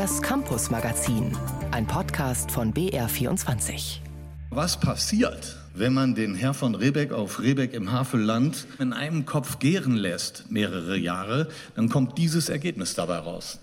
Das Campus-Magazin, ein Podcast von BR24. Was passiert, wenn man den Herr von Riebeck auf Riebeck im Havelland in einem Kopf gären lässt, mehrere Jahre, dann kommt dieses Ergebnis dabei raus.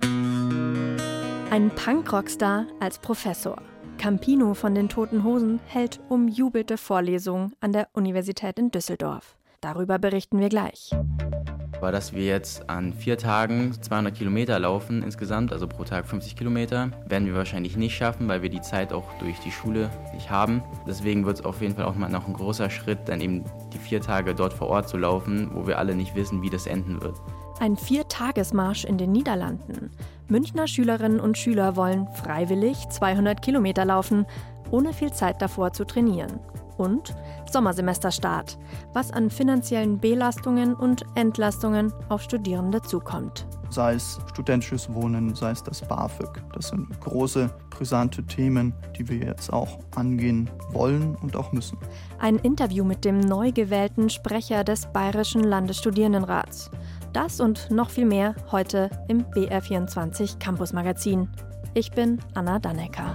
Ein Punk-Rockstar als Professor. Campino von den Toten Hosen hält umjubelte Vorlesungen an der Universität in Düsseldorf. Darüber berichten wir gleich. Aber dass wir jetzt an 4 Tagen 200 Kilometer laufen insgesamt, also pro Tag 50 Kilometer, werden wir wahrscheinlich nicht schaffen, weil wir die Zeit auch durch die Schule nicht haben. Deswegen wird es auf jeden Fall auch mal noch ein großer Schritt, dann eben die 4 Tage dort vor Ort zu laufen, wo wir alle nicht wissen, wie das enden wird. Ein 4-Tagesmarsch in den Niederlanden. Münchner Schülerinnen und Schüler wollen freiwillig 200 Kilometer laufen, ohne viel Zeit davor zu trainieren. Und Sommersemesterstart, was an finanziellen Belastungen und Entlastungen auf Studierende zukommt. Sei es studentisches Wohnen, sei es das BAföG. Das sind große, brisante Themen, die wir jetzt auch angehen wollen und auch müssen. Ein Interview mit dem neu gewählten Sprecher des Bayerischen Landesstudierendenrats. Das und noch viel mehr heute im BR24 Campus Magazin. Ich bin Anna Dannecker.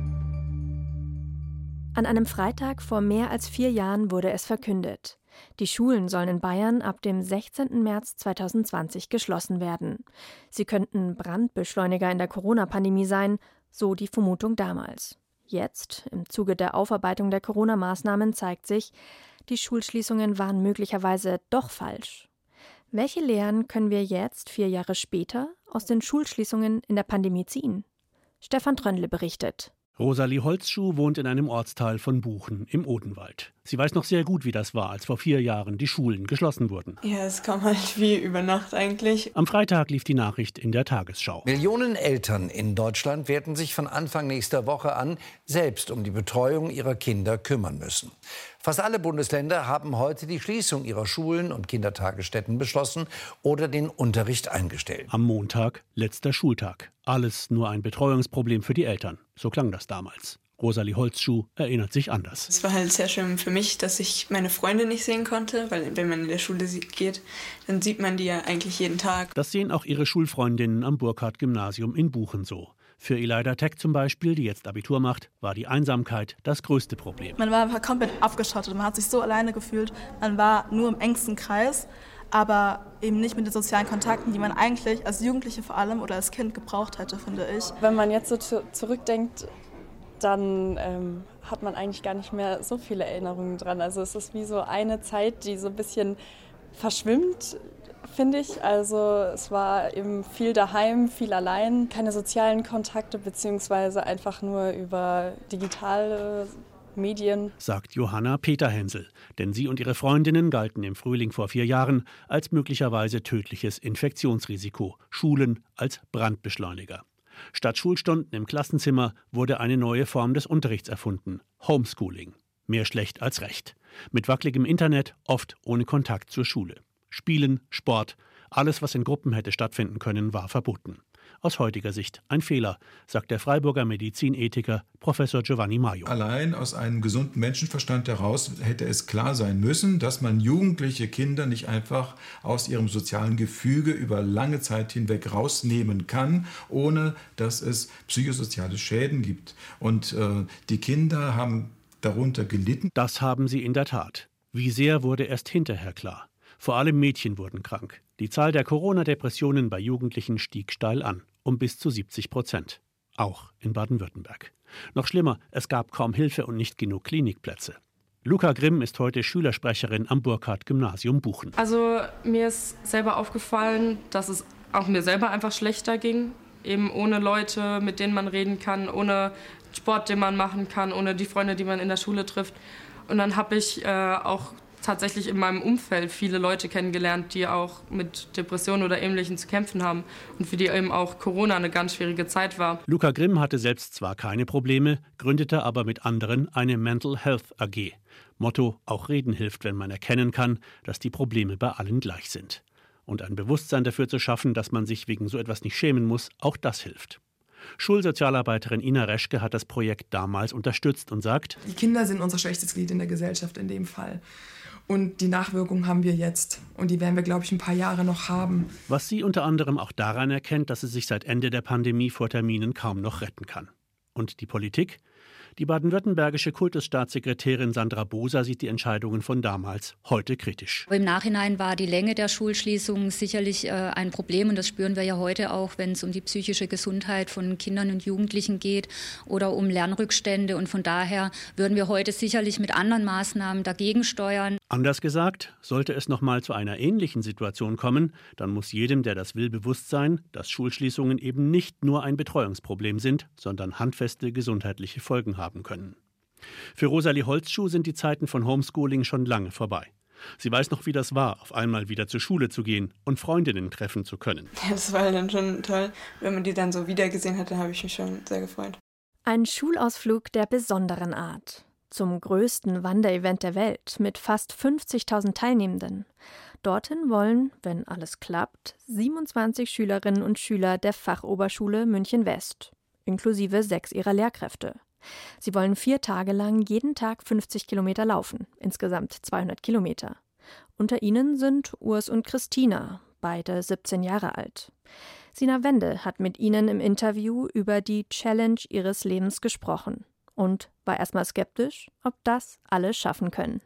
An einem Freitag vor mehr als 4 Jahren wurde es verkündet. Die Schulen sollen in Bayern ab dem 16. März 2020 geschlossen werden. Sie könnten Brandbeschleuniger in der Corona-Pandemie sein, so die Vermutung damals. Jetzt, im Zuge der Aufarbeitung der Corona-Maßnahmen, zeigt sich, die Schulschließungen waren möglicherweise doch falsch. Welche Lehren können wir jetzt, 4 Jahre später, aus den Schulschließungen in der Pandemie ziehen? Stefan Tröndle berichtet. Rosalie Holzschuh wohnt in einem Ortsteil von Buchen im Odenwald. Sie weiß noch sehr gut, wie das war, als vor 4 Jahren die Schulen geschlossen wurden. Ja, es kam halt wie über Nacht eigentlich. Am Freitag lief die Nachricht in der Tagesschau. Millionen Eltern in Deutschland werden sich von Anfang nächster Woche an selbst um die Betreuung ihrer Kinder kümmern müssen. Fast alle Bundesländer haben heute die Schließung ihrer Schulen und Kindertagesstätten beschlossen oder den Unterricht eingestellt. Am Montag, letzter Schultag. Alles nur ein Betreuungsproblem für die Eltern. So klang das damals. Rosalie Holzschuh erinnert sich anders. Es war halt sehr schön für mich, dass ich meine Freunde nicht sehen konnte, weil wenn man in der Schule geht, dann sieht man die ja eigentlich jeden Tag. Das sehen auch ihre Schulfreundinnen am Burkhardt-Gymnasium in Buchen so. Für Elida Tech zum Beispiel, die jetzt Abitur macht, war die Einsamkeit das größte Problem. Man war komplett abgeschottet, man hat sich so alleine gefühlt. Man war nur im engsten Kreis, aber eben nicht mit den sozialen Kontakten, die man eigentlich als Jugendliche vor allem oder als Kind gebraucht hätte, finde ich. Wenn man jetzt so zurückdenkt, dann hat man eigentlich gar nicht mehr so viele Erinnerungen dran. Also es ist wie so eine Zeit, die so ein bisschen verschwimmt, finde ich. Also es war eben viel daheim, viel allein, keine sozialen Kontakte beziehungsweise einfach nur über digitale Medien, sagt Johanna Peterhensel. Denn sie und ihre Freundinnen galten im Frühling vor 4 Jahren als möglicherweise tödliches Infektionsrisiko. Schulen als Brandbeschleuniger. Statt Schulstunden im Klassenzimmer wurde eine neue Form des Unterrichts erfunden. Homeschooling. Mehr schlecht als recht. Mit wackeligem Internet, oft ohne Kontakt zur Schule. Spielen, Sport, alles, was in Gruppen hätte stattfinden können, war verboten. Aus heutiger Sicht ein Fehler, sagt der Freiburger Medizinethiker Professor Giovanni Maio. Allein aus einem gesunden Menschenverstand heraus hätte es klar sein müssen, dass man jugendliche Kinder nicht einfach aus ihrem sozialen Gefüge über lange Zeit hinweg rausnehmen kann, ohne dass es psychosoziale Schäden gibt. Und die Kinder haben darunter gelitten. Das haben sie in der Tat. Wie sehr wurde erst hinterher klar. Vor allem Mädchen wurden krank. Die Zahl der Corona-Depressionen bei Jugendlichen stieg steil an, um bis zu 70%. Auch in Baden-Württemberg. Noch schlimmer, es gab kaum Hilfe und nicht genug Klinikplätze. Luca Grimm ist heute Schülersprecherin am Burkhardt-Gymnasium Buchen. Also mir ist selber aufgefallen, dass es auch mir selber einfach schlechter ging. Eben ohne Leute, mit denen man reden kann, ohne Sport, den man machen kann, ohne die Freunde, die man in der Schule trifft. Und dann habe ich auch tatsächlich in meinem Umfeld viele Leute kennengelernt, die auch mit Depressionen oder Ähnlichem zu kämpfen haben und für die eben auch Corona eine ganz schwierige Zeit war. Luca Grimm hatte selbst zwar keine Probleme, gründete aber mit anderen eine Mental Health AG. Motto: Auch reden hilft, wenn man erkennen kann, dass die Probleme bei allen gleich sind. Und ein Bewusstsein dafür zu schaffen, dass man sich wegen so etwas nicht schämen muss, auch das hilft. Schulsozialarbeiterin Ina Reschke hat das Projekt damals unterstützt und sagt: Die Kinder sind unser schwächstes Glied in der Gesellschaft in dem Fall. Und die Nachwirkungen haben wir jetzt. Und die werden wir, glaube ich, ein paar Jahre noch haben. Was sie unter anderem auch daran erkennt, dass sie sich seit Ende der Pandemie vor Terminen kaum noch retten kann. Und die Politik? Die baden-württembergische Kultusstaatssekretärin Sandra Boser sieht die Entscheidungen von damals heute kritisch. Im Nachhinein war die Länge der Schulschließung sicherlich ein Problem. Und das spüren wir ja heute auch, wenn es um die psychische Gesundheit von Kindern und Jugendlichen geht oder um Lernrückstände. Und von daher würden wir heute sicherlich mit anderen Maßnahmen dagegen steuern. Anders gesagt, sollte es noch mal zu einer ähnlichen Situation kommen, dann muss jedem, der das will, bewusst sein, dass Schulschließungen eben nicht nur ein Betreuungsproblem sind, sondern handfeste gesundheitliche Folgen haben können. Für Rosalie Holzschuh sind die Zeiten von Homeschooling schon lange vorbei. Sie weiß noch, wie das war, auf einmal wieder zur Schule zu gehen und Freundinnen treffen zu können. Ja, das war dann schon toll. Wenn man die dann so wiedergesehen hat, dann habe ich mich schon sehr gefreut. Ein Schulausflug der besonderen Art. Zum größten Wanderevent der Welt mit fast 50.000 Teilnehmenden. Dorthin wollen, wenn alles klappt, 27 Schülerinnen und Schüler der Fachoberschule München-West, inklusive 6 ihrer Lehrkräfte. Sie wollen 4 Tage lang jeden Tag 50 Kilometer laufen, insgesamt 200 Kilometer. Unter ihnen sind Urs und Christina, beide 17 Jahre alt. Sina Wende hat mit ihnen im Interview über die Challenge ihres Lebens gesprochen und war erstmal skeptisch, ob das alle schaffen können.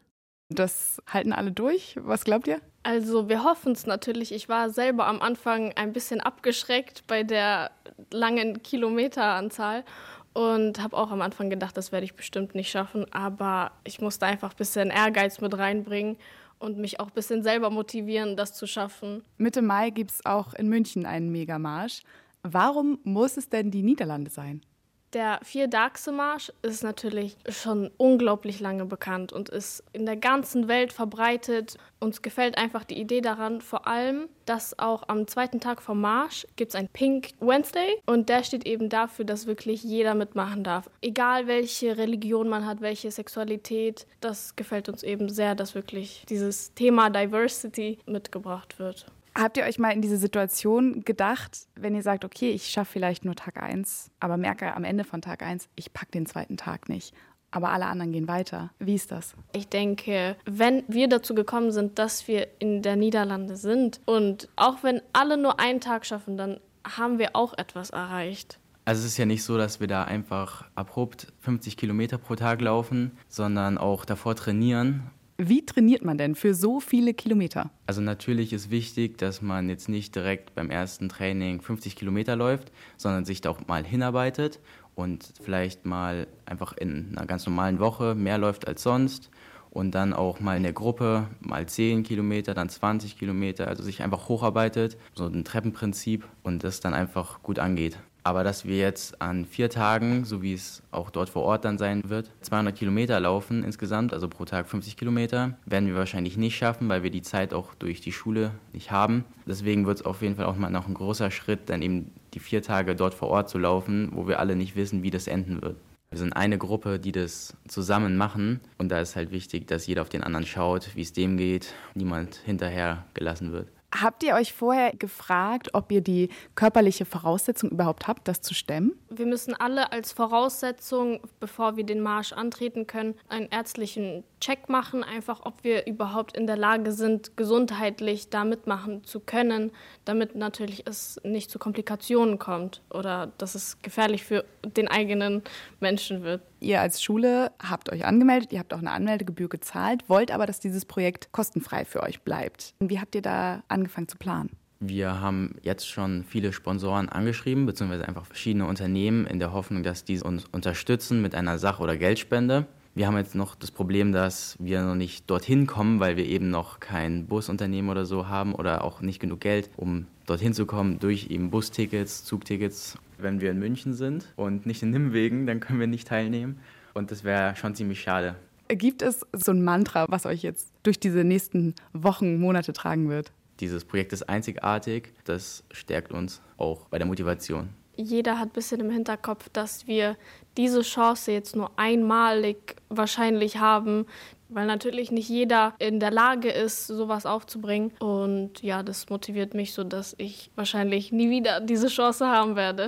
Das halten alle durch? Was glaubt ihr? Also wir hoffen es natürlich. Ich war selber am Anfang ein bisschen abgeschreckt bei der langen Kilometeranzahl und habe auch am Anfang gedacht, das werde ich bestimmt nicht schaffen. Aber ich musste einfach ein bisschen Ehrgeiz mit reinbringen und mich auch ein bisschen selber motivieren, das zu schaffen. Mitte Mai gibt es auch in München einen Megamarsch. Warum muss es denn die Niederlande sein? Der Vier-Dagse-Marsch ist natürlich schon unglaublich lange bekannt und ist in der ganzen Welt verbreitet. Uns gefällt einfach die Idee daran, vor allem, dass auch am zweiten Tag vom Marsch gibt es ein Pink Wednesday und der steht eben dafür, dass wirklich jeder mitmachen darf. Egal welche Religion man hat, welche Sexualität, das gefällt uns eben sehr, dass wirklich dieses Thema Diversity mitgebracht wird. Habt ihr euch mal in diese Situation gedacht, wenn ihr sagt, okay, ich schaffe vielleicht nur Tag 1, aber merke am Ende von Tag 1, ich packe den zweiten Tag nicht, aber alle anderen gehen weiter. Wie ist das? Ich denke, wenn wir dazu gekommen sind, dass wir in der Niederlande sind und auch wenn alle nur einen Tag schaffen, dann haben wir auch etwas erreicht. Also es ist ja nicht so, dass wir da einfach abrupt 50 Kilometer pro Tag laufen, sondern auch davor trainieren. Wie trainiert man denn für so viele Kilometer? Also natürlich ist wichtig, dass man jetzt nicht direkt beim ersten Training 50 Kilometer läuft, sondern sich da auch mal hinarbeitet und vielleicht mal einfach in einer ganz normalen Woche mehr läuft als sonst und dann auch mal in der Gruppe mal 10 Kilometer, dann 20 Kilometer, also sich einfach hocharbeitet, so ein Treppenprinzip und das dann einfach gut angeht. Aber dass wir jetzt an 4 Tagen, so wie es auch dort vor Ort dann sein wird, 200 Kilometer laufen insgesamt, also pro Tag 50 Kilometer, werden wir wahrscheinlich nicht schaffen, weil wir die Zeit auch durch die Schule nicht haben. Deswegen wird es auf jeden Fall auch mal noch ein großer Schritt, dann eben die 4 Tage dort vor Ort zu laufen, wo wir alle nicht wissen, wie das enden wird. Wir sind eine Gruppe, die das zusammen machen und da ist halt wichtig, dass jeder auf den anderen schaut, wie es dem geht, niemand hinterher gelassen wird. Habt ihr euch vorher gefragt, ob ihr die körperliche Voraussetzung überhaupt habt, das zu stemmen? Wir müssen alle als Voraussetzung, bevor wir den Marsch antreten können, einen ärztlichen Check machen, einfach ob wir überhaupt in der Lage sind, gesundheitlich da mitmachen zu können, damit natürlich es nicht zu Komplikationen kommt oder dass es gefährlich für den eigenen Menschen wird. Ihr als Schule habt euch angemeldet, ihr habt auch eine Anmeldegebühr gezahlt, wollt aber, dass dieses Projekt kostenfrei für euch bleibt. Wie habt ihr da angefangen zu planen? Wir haben jetzt schon viele Sponsoren angeschrieben, beziehungsweise einfach verschiedene Unternehmen in der Hoffnung, dass die uns unterstützen mit einer Sach- oder Geldspende. Wir haben jetzt noch das Problem, dass wir noch nicht dorthin kommen, weil wir eben noch kein Busunternehmen oder so haben oder auch nicht genug Geld, um dorthin zu kommen durch eben Bustickets, Zugtickets. Wenn wir in München sind und nicht in Nimwegen, dann können wir nicht teilnehmen und das wäre schon ziemlich schade. Gibt es so ein Mantra, was euch jetzt durch diese nächsten Wochen, Monate tragen wird? Dieses Projekt ist einzigartig, das stärkt uns auch bei der Motivation. Jeder hat ein bisschen im Hinterkopf, dass wir diese Chance jetzt nur einmalig wahrscheinlich haben, weil natürlich nicht jeder in der Lage ist, sowas aufzubringen. Und ja, das motiviert mich so, dass ich wahrscheinlich nie wieder diese Chance haben werde.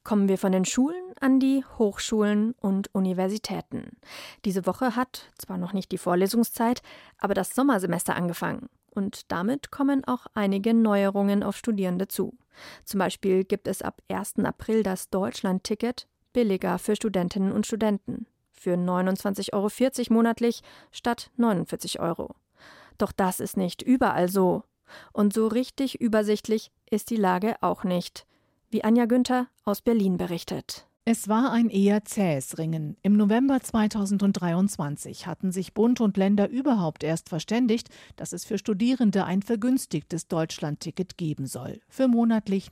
Kommen wir von den Schulen an die Hochschulen und Universitäten. Diese Woche hat zwar noch nicht die Vorlesungszeit, aber das Sommersemester angefangen. Und damit kommen auch einige Neuerungen auf Studierende zu. Zum Beispiel gibt es ab 1. April das Deutschland-Ticket billiger für Studentinnen und Studenten. Für 29,40 € monatlich statt 49 €. Doch das ist nicht überall so. Und so richtig übersichtlich ist die Lage auch nicht. Wie Anja Günther aus Berlin berichtet. Es war ein eher zähes Ringen. Im November 2023 hatten sich Bund und Länder überhaupt erst verständigt, dass es für Studierende ein vergünstigtes Deutschlandticket geben soll. Für monatlich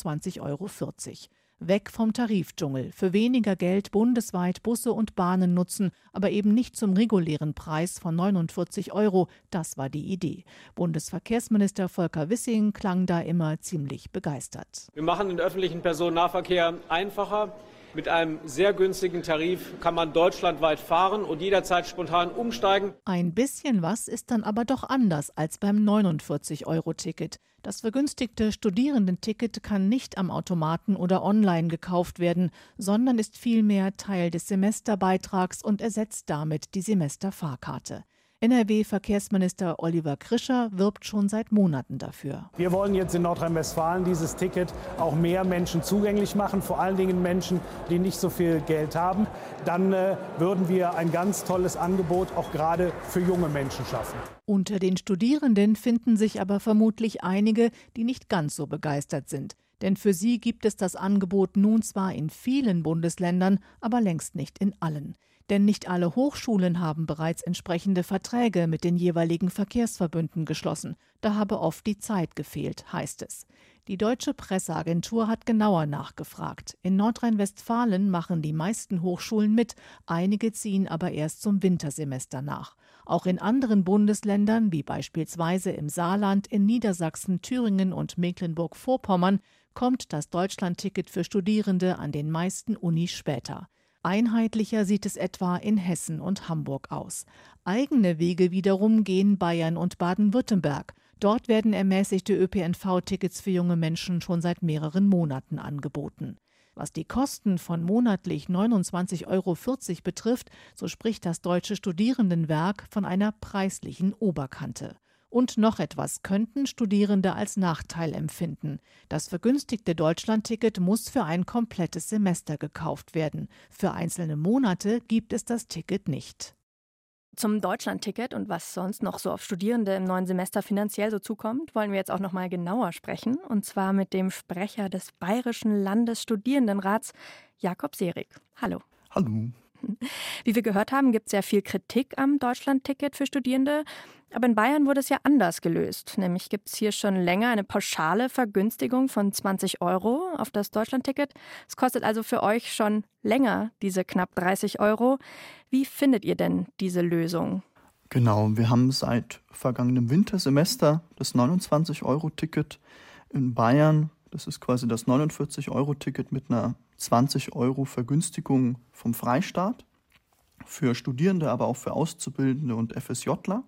29,40 €. Weg vom Tarifdschungel, für weniger Geld bundesweit Busse und Bahnen nutzen, aber eben nicht zum regulären Preis von 49 €. Das war die Idee. Bundesverkehrsminister Volker Wissing klang da immer ziemlich begeistert. Wir machen den öffentlichen Personennahverkehr einfacher. Mit einem sehr günstigen Tarif kann man deutschlandweit fahren und jederzeit spontan umsteigen. Ein bisschen was ist dann aber doch anders als beim 49-€-Ticket. Das vergünstigte Studierendenticket kann nicht am Automaten oder online gekauft werden, sondern ist vielmehr Teil des Semesterbeitrags und ersetzt damit die Semesterfahrkarte. NRW-Verkehrsminister Oliver Krischer wirbt schon seit Monaten dafür. Wir wollen jetzt in Nordrhein-Westfalen dieses Ticket auch mehr Menschen zugänglich machen, vor allen Dingen Menschen, die nicht so viel Geld haben. Dann würden wir ein ganz tolles Angebot auch gerade für junge Menschen schaffen. Unter den Studierenden finden sich aber vermutlich einige, die nicht ganz so begeistert sind. Denn für sie gibt es das Angebot nun zwar in vielen Bundesländern, aber längst nicht in allen. Denn nicht alle Hochschulen haben bereits entsprechende Verträge mit den jeweiligen Verkehrsverbünden geschlossen. Da habe oft die Zeit gefehlt, heißt es. Die Deutsche Presseagentur hat genauer nachgefragt. In Nordrhein-Westfalen machen die meisten Hochschulen mit, einige ziehen aber erst zum Wintersemester nach. Auch in anderen Bundesländern, wie beispielsweise im Saarland, in Niedersachsen, Thüringen und Mecklenburg-Vorpommern, kommt das Deutschlandticket für Studierende an den meisten Unis später. Einheitlicher sieht es etwa in Hessen und Hamburg aus. Eigene Wege wiederum gehen Bayern und Baden-Württemberg. Dort werden ermäßigte ÖPNV-Tickets für junge Menschen schon seit mehreren Monaten angeboten. Was die Kosten von monatlich 29,40 € betrifft, so spricht das Deutsche Studierendenwerk von einer preislichen Oberkante. Und noch etwas könnten Studierende als Nachteil empfinden. Das vergünstigte Deutschlandticket muss für ein komplettes Semester gekauft werden. Für einzelne Monate gibt es das Ticket nicht. Zum Deutschlandticket und was sonst noch so auf Studierende im neuen Semester finanziell so zukommt, wollen wir jetzt auch noch mal genauer sprechen. Und zwar mit dem Sprecher des Bayerischen Landesstudierendenrats, Jakob Serig. Hallo. Hallo. Wie wir gehört haben, gibt es sehr viel Kritik am Deutschlandticket für Studierende. Aber in Bayern wurde es ja anders gelöst. Nämlich gibt es hier schon länger eine pauschale Vergünstigung von 20 € auf das Deutschlandticket. Es kostet also für euch schon länger diese knapp 30 €. Wie findet ihr denn diese Lösung? Genau, wir haben seit vergangenem Wintersemester das 29-€-Ticket in Bayern. Das ist quasi das 49-€-Ticket mit einer 20 € Vergünstigung vom Freistaat. Für Studierende, aber auch für Auszubildende und FSJler.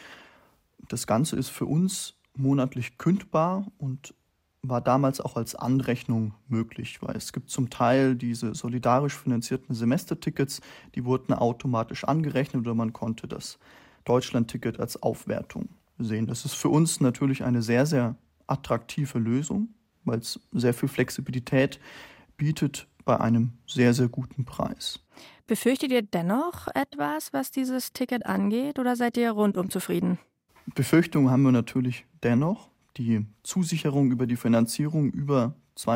Das Ganze ist für uns monatlich kündbar und war damals auch als Anrechnung möglich, weil es gibt zum Teil diese solidarisch finanzierten Semestertickets, die wurden automatisch angerechnet oder man konnte das Deutschlandticket als Aufwertung sehen. Das ist für uns natürlich eine sehr, sehr attraktive Lösung, weil es sehr viel Flexibilität bietet bei einem sehr, sehr guten Preis. Befürchtet ihr dennoch etwas, was dieses Ticket angeht, oder seid ihr rundum zufrieden? Befürchtungen haben wir natürlich dennoch. Die Zusicherung über die Finanzierung über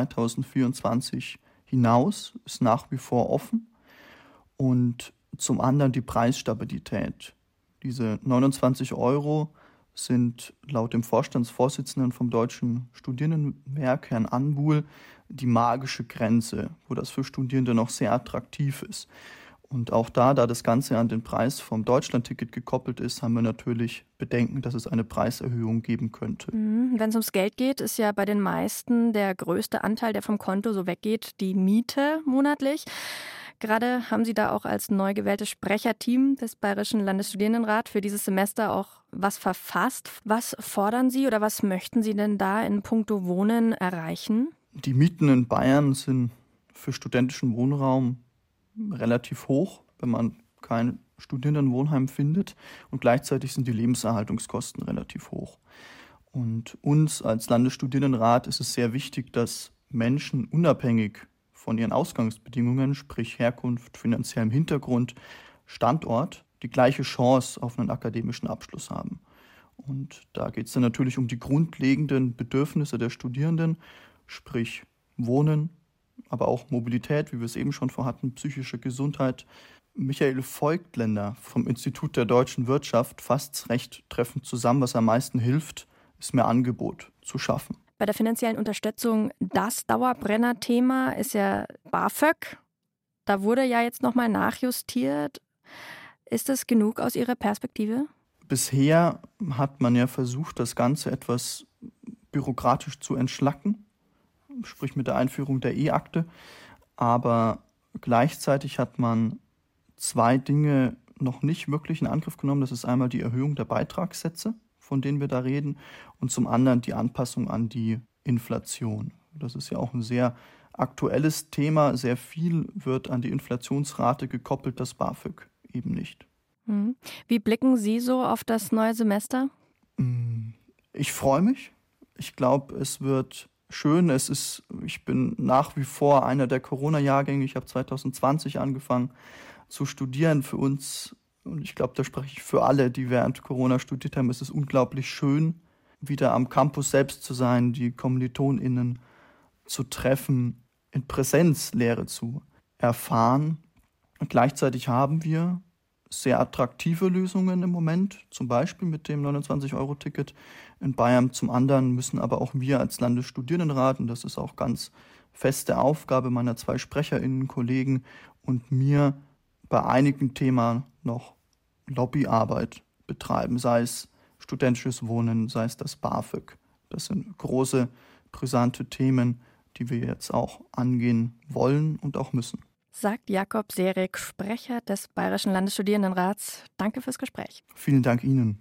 2024 hinaus ist nach wie vor offen. Und zum anderen die Preisstabilität. Diese 29 € sind laut dem Vorstandsvorsitzenden vom Deutschen Studierendenwerk, Herrn Anbuhl, die magische Grenze, wo das für Studierende noch sehr attraktiv ist. Und auch da das Ganze an den Preis vom Deutschlandticket gekoppelt ist, haben wir natürlich Bedenken, dass es eine Preiserhöhung geben könnte. Wenn es ums Geld geht, ist ja bei den meisten der größte Anteil, der vom Konto so weggeht, die Miete monatlich. Gerade haben Sie da auch als neu gewähltes Sprecherteam des Bayerischen Landesstudierendenrats für dieses Semester auch was verfasst. Was fordern Sie oder was möchten Sie denn da in puncto Wohnen erreichen? Die Mieten in Bayern sind für studentischen Wohnraum relativ hoch, wenn man kein Studierendenwohnheim findet. Und gleichzeitig sind die Lebenserhaltungskosten relativ hoch. Und uns als Landesstudierendenrat ist es sehr wichtig, dass Menschen unabhängig von ihren Ausgangsbedingungen, sprich Herkunft, finanziellem Hintergrund, Standort, die gleiche Chance auf einen akademischen Abschluss haben. Und da geht es dann natürlich um die grundlegenden Bedürfnisse der Studierenden, sprich Wohnen, aber auch Mobilität, wie wir es eben schon vorhatten, psychische Gesundheit. Michael Voigtländer vom Institut der deutschen Wirtschaft fasst es recht treffend zusammen, was am meisten hilft, ist mehr Angebot zu schaffen. Bei der finanziellen Unterstützung, das Dauerbrenner-Thema ist ja BAföG. Da wurde ja jetzt nochmal nachjustiert. Ist das genug aus Ihrer Perspektive? Bisher hat man ja versucht, das Ganze etwas bürokratisch zu entschlacken, sprich mit der Einführung der E-Akte. Aber gleichzeitig hat man 2 Dinge noch nicht wirklich in Angriff genommen. Das ist einmal die Erhöhung der Beitragssätze, von denen wir da reden, und zum anderen die Anpassung an die Inflation. Das ist ja auch ein sehr aktuelles Thema. Sehr viel wird an die Inflationsrate gekoppelt, das BAföG eben nicht. Wie blicken Sie so auf das neue Semester? Ich freue mich. Ich glaube, es wird schön. Ich bin nach wie vor einer der Corona-Jahrgänge. Ich habe 2020 angefangen zu studieren. Für uns, und ich glaube, da spreche ich für alle, die während Corona studiert haben, ist es unglaublich schön, wieder am Campus selbst zu sein, die KommilitonInnen zu treffen, in Präsenz Lehre zu erfahren. Und gleichzeitig haben wir sehr attraktive Lösungen im Moment, zum Beispiel mit dem 29-Euro-Ticket in Bayern. Zum anderen müssen aber auch wir als Landesstudierendenrat, und das ist auch ganz feste Aufgabe meiner 2 SprecherInnen-Kollegen und mir, bei einigen Themen noch Lobbyarbeit betreiben, sei es studentisches Wohnen, sei es das BAföG. Das sind große, brisante Themen, die wir jetzt auch angehen wollen und auch müssen. Sagt Jakob Serig, Sprecher des Bayerischen Landesstudierendenrats. Danke fürs Gespräch. Vielen Dank Ihnen.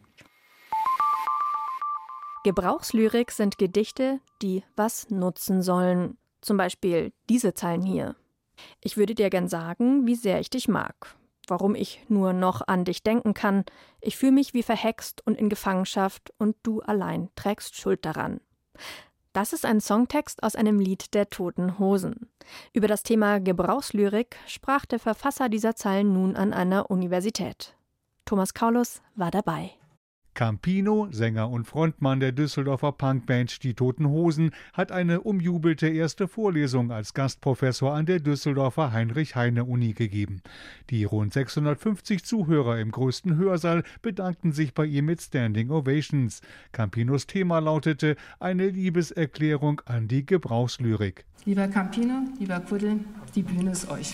Gebrauchslyrik sind Gedichte, die was nutzen sollen. Zum Beispiel diese Zeilen hier. Ich würde dir gern sagen, wie sehr ich dich mag. Warum ich nur noch an dich denken kann. Ich fühle mich wie verhext und in Gefangenschaft und du allein trägst Schuld daran. Das ist ein Songtext aus einem Lied der Toten Hosen. Über das Thema Gebrauchslyrik sprach der Verfasser dieser Zeilen nun an einer Universität. Thomas Kaulus war dabei. Campino, Sänger und Frontmann der Düsseldorfer Punkband Die Toten Hosen, hat eine umjubelte erste Vorlesung als Gastprofessor an der Düsseldorfer Heinrich-Heine-Uni gegeben. Die rund 650 Zuhörer im größten Hörsaal bedankten sich bei ihm mit Standing Ovations. Campinos Thema lautete: eine Liebeserklärung an die Gebrauchslyrik. Lieber Campino, lieber Kuddel, die Bühne ist euch.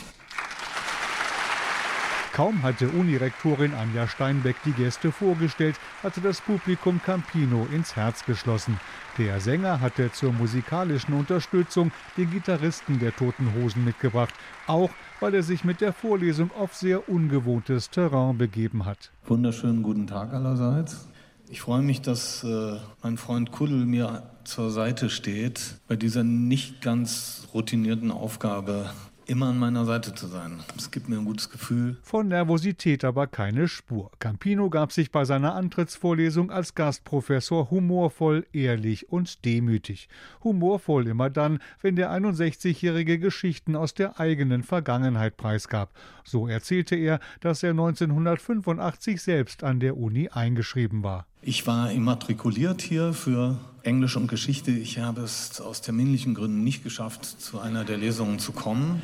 Kaum hatte Unirektorin Anja Steinbeck die Gäste vorgestellt, hatte das Publikum Campino ins Herz geschlossen. Der Sänger hatte zur musikalischen Unterstützung den Gitarristen der Toten Hosen mitgebracht, auch weil er sich mit der Vorlesung auf sehr ungewohntes Terrain begeben hat. Wunderschönen guten Tag allerseits. Ich freue mich, dass mein Freund Kuddel mir zur Seite steht, bei dieser nicht ganz routinierten Aufgabe immer an meiner Seite zu sein. Es gibt mir ein gutes Gefühl. Von Nervosität aber keine Spur. Campino gab sich bei seiner Antrittsvorlesung als Gastprofessor humorvoll, ehrlich und demütig. Humorvoll immer dann, wenn der 61-Jährige Geschichten aus der eigenen Vergangenheit preisgab. So erzählte er, dass er 1985 selbst an der Uni eingeschrieben war. Ich war immatrikuliert hier für Englisch und Geschichte. Ich habe es aus terminlichen Gründen nicht geschafft, zu einer der Lesungen zu kommen.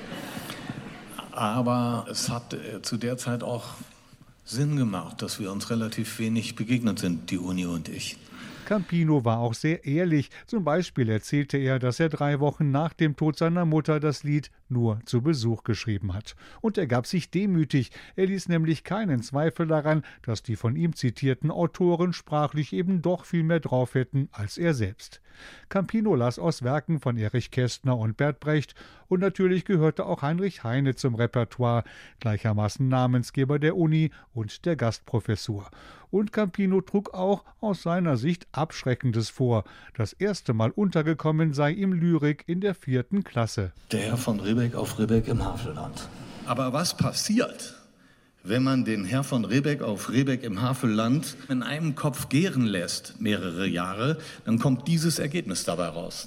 Aber es hat zu der Zeit auch Sinn gemacht, dass wir uns relativ wenig begegnet sind, die Uni und ich. Campino war auch sehr ehrlich. Zum Beispiel erzählte er, dass er 3 Wochen nach dem Tod seiner Mutter das Lied nur zu Besuch geschrieben hat. Und er gab sich demütig. Er ließ nämlich keinen Zweifel daran, dass die von ihm zitierten Autoren sprachlich eben doch viel mehr drauf hätten als er selbst. Campino las aus Werken von Erich Kästner und Bert Brecht und natürlich gehörte auch Heinrich Heine zum Repertoire, gleichermaßen Namensgeber der Uni und der Gastprofessur. Und Campino trug auch aus seiner Sicht Abschreckendes vor. Das erste Mal untergekommen sei ihm Lyrik in der 4. Klasse. Der Herr von Ribbeck auf Ribbeck im Havelland. Aber was passiert, wenn man den Herr von Ribbeck auf Ribbeck im Havelland in einem Kopf gären lässt, mehrere Jahre, dann kommt dieses Ergebnis dabei raus.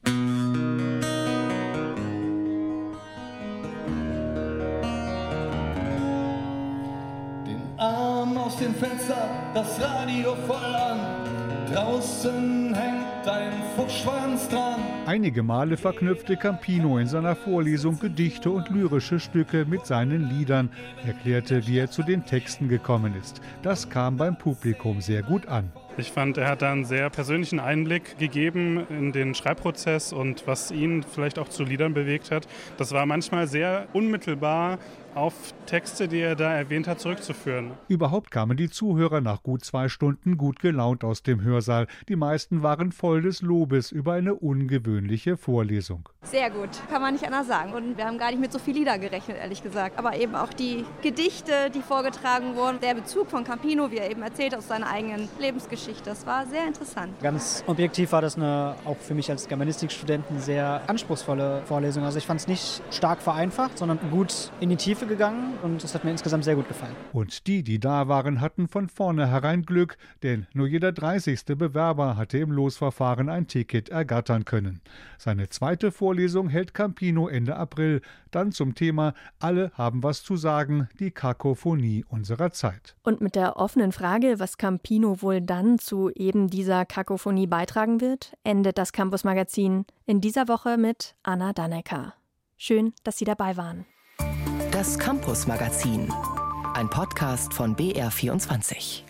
Den Arm aus dem Fenster, das Radio voll an, draußen hängt ein Fuchsschwanz dran. Einige Male verknüpfte Campino in seiner Vorlesung Gedichte und lyrische Stücke mit seinen Liedern, erklärte, wie er zu den Texten gekommen ist. Das kam beim Publikum sehr gut an. Ich fand, er hat da einen sehr persönlichen Einblick gegeben in den Schreibprozess und was ihn vielleicht auch zu Liedern bewegt hat. Das war manchmal sehr unmittelbar auf Texte, die er da erwähnt hat, zurückzuführen. Überhaupt kamen die Zuhörer nach gut 2 Stunden gut gelaunt aus dem Hörsaal. Die meisten waren voll des Lobes über eine ungewöhnliche Vorlesung. Sehr gut, kann man nicht anders sagen. Und wir haben gar nicht mit so viel Lieder gerechnet, ehrlich gesagt. Aber eben auch die Gedichte, die vorgetragen wurden, der Bezug von Campino, wie er eben erzählt aus seiner eigenen Lebensgeschichte, das war sehr interessant. Ganz objektiv war das auch für mich als Germanistikstudent eine sehr anspruchsvolle Vorlesung. Also ich fand es nicht stark vereinfacht, sondern gut in die Tiefe gegangen und das hat mir insgesamt sehr gut gefallen. Und die da waren, hatten von vornherein Glück, denn nur jeder 30. Bewerber hatte im Losverfahren ein Ticket ergattern können. Seine zweite Vorlesung hält Campino Ende April, dann zum Thema Alle haben was zu sagen, die Kakophonie unserer Zeit. Und mit der offenen Frage, was Campino wohl dann zu eben dieser Kakophonie beitragen wird, endet das Campus-Magazin in dieser Woche mit Anna Dannecker. Schön, dass Sie dabei waren. Das Campus-Magazin, ein Podcast von BR24.